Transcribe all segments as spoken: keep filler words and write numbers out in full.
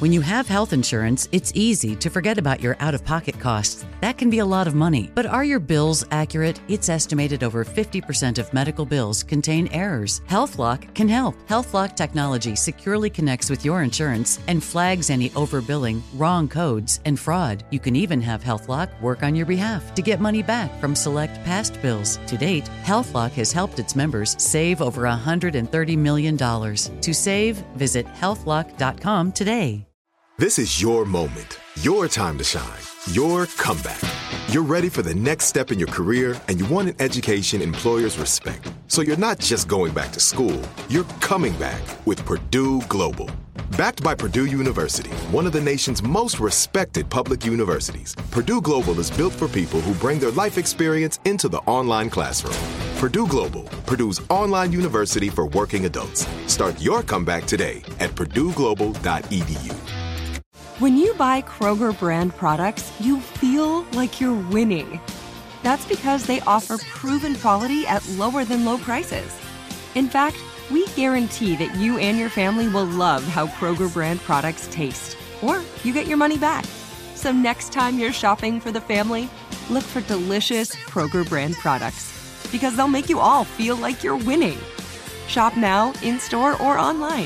When you have health insurance, it's easy to forget about your out-of-pocket costs. That can be a lot of money. But are your bills accurate? It's estimated over fifty percent of medical bills contain errors. HealthLock can help. HealthLock technology securely connects with your insurance and flags any overbilling, wrong codes, and fraud. You can even have HealthLock work on your behalf to get money back from select past bills. To date, HealthLock has helped its members save over one hundred thirty million dollars. To save, visit health lock dot com today. This is your moment, your time to shine, your comeback. You're ready for the next step in your career, and you want an education employers respect. So you're not just going back to school, you're coming back with Purdue Global. Backed by Purdue University, one of the nation's most respected public universities, Purdue Global is built for people who bring their life experience into the online classroom. Purdue Global, Purdue's online university for working adults. Start your comeback today at purdue global dot e d u. When you buy Kroger brand products, you feel like you're winning. That's because they offer proven quality at lower than low prices. In fact, we guarantee that you and your family will love how Kroger brand products taste, or you get your money back. So next time you're shopping for the family, look for delicious Kroger brand products, because they'll make you all feel like you're winning. Shop now, in-store, or online.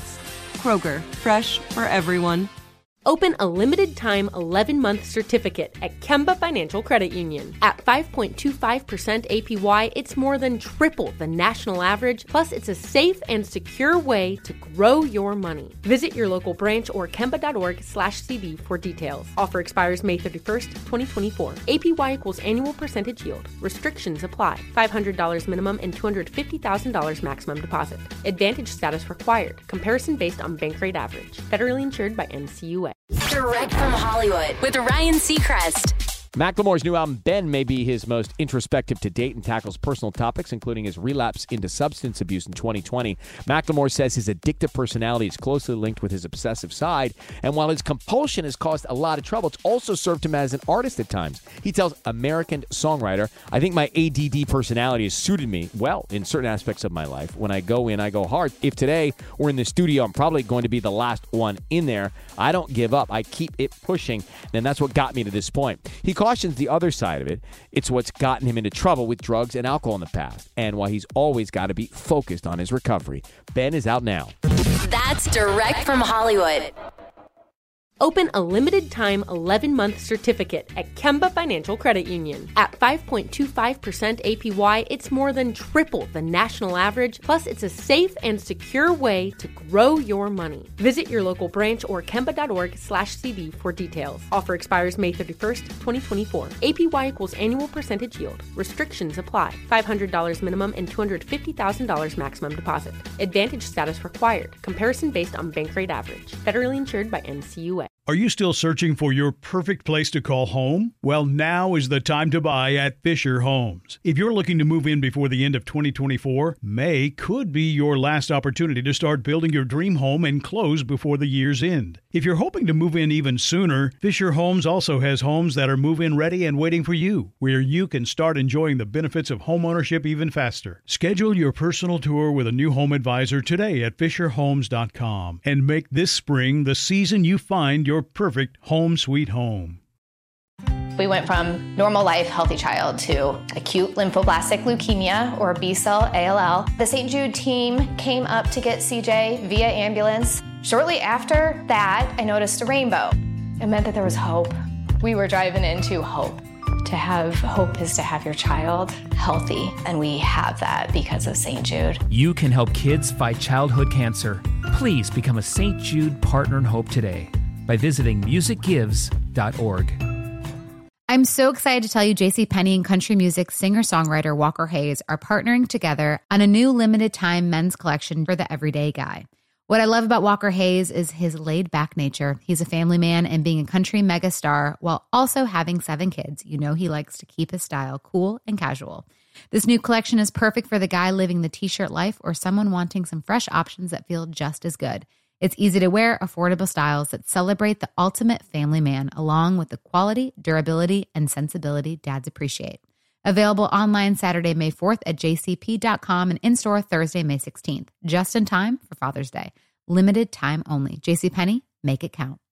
Kroger, fresh for everyone. Open a limited-time eleven-month certificate at Kemba Financial Credit Union. At five point two five percent A P Y, it's more than triple the national average, plus it's a safe and secure way to grow your money. Visit your local branch or kemba.org slash CD for details. Offer expires May thirty-first, twenty twenty-four. A P Y equals annual percentage yield. Restrictions apply. five hundred dollars minimum and two hundred fifty thousand dollars maximum deposit. Advantage status required. Comparison based on bank rate average. Federally insured by N C U A. Direct from Hollywood with Ryan Seacrest. Macklemore's new album, Ben, may be his most introspective to date and tackles personal topics, including his relapse into substance abuse in twenty twenty. Macklemore says his addictive personality is closely linked with his obsessive side, and while his compulsion has caused a lot of trouble, it's also served him as an artist at times. He tells American Songwriter, "I think my A D D personality has suited me well in certain aspects of my life. When I go in, I go hard. If today we're in the studio, I'm probably going to be the last one in there. I don't give up. I keep it pushing, and that's what got me to this point." He cautions the other side of it. It's what's gotten him into trouble with drugs and alcohol in the past, and why he's always got to be focused on his recovery. Ben is out now. That's Direct from Hollywood. Open a limited-time eleven-month certificate at Kemba Financial Credit Union. At five point two five percent A P Y, it's more than triple the national average, plus it's a safe and secure way to grow your money. Visit your local branch or kemba.org slash CD for details. Offer expires May thirty-first, twenty twenty-four. A P Y equals annual percentage yield. Restrictions apply. five hundred dollars minimum and two hundred fifty thousand dollars maximum deposit. Advantage status required. Comparison based on bank rate average. Federally insured by N C U A. Are you still searching for your perfect place to call home? Well, now is the time to buy at Fisher Homes. If you're looking to move in before the end of twenty twenty-four, May could be your last opportunity to start building your dream home and close before the year's end. If you're hoping to move in even sooner, Fisher Homes also has homes that are move-in ready and waiting for you, where you can start enjoying the benefits of homeownership even faster. Schedule your personal tour with a new home advisor today at fisher homes dot com and make this spring the season you find your your perfect home sweet home. We went from normal life, healthy child to acute lymphoblastic leukemia, or B-cell A L L. The Saint Jude team came up to get C J via ambulance. Shortly after that, I noticed a rainbow. It meant that there was hope. We were driving into hope. To have hope is to have your child healthy, and we have that because of Saint Jude. You can help kids fight childhood cancer. Please become a Saint Jude Partner in Hope today by visiting music gives dot org. I'm so excited to tell you JCPenney and country music singer-songwriter Walker Hayes are partnering together on a new limited-time men's collection for the everyday guy. What I love about Walker Hayes is his laid-back nature. He's a family man, and being a country megastar while also having seven kids, you know he likes to keep his style cool and casual. This new collection is perfect for the guy living the t-shirt life or someone wanting some fresh options that feel just as good. It's easy to wear, affordable styles that celebrate the ultimate family man, along with the quality, durability, and sensibility dads appreciate. Available online Saturday, May fourth at j c p dot com and in-store Thursday, May sixteenth. Just in time for Father's Day. Limited time only. JCPenney, Make it count.